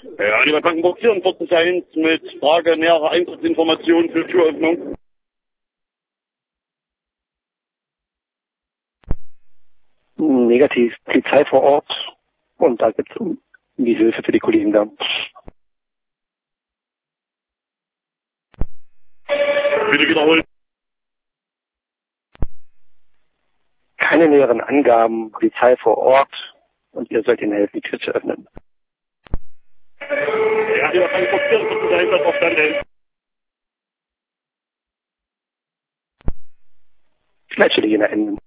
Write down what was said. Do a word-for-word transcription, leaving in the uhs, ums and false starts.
Ja, lieber Krankenburg vierundvierzig eins mit Frage nähere Einsatzinformationen für Türöffnung. Negativ, Polizei vor Ort und da geht es um die Hilfe für die Kollegen da. Bitte wiederholen. Keine näheren Angaben, Polizei vor Ort und ihr sollt ihnen helfen, die Tür zu öffnen. Ja, lieber Krankenburg vierundvierzig eins hat verstanden. Leitstelle jener Enden.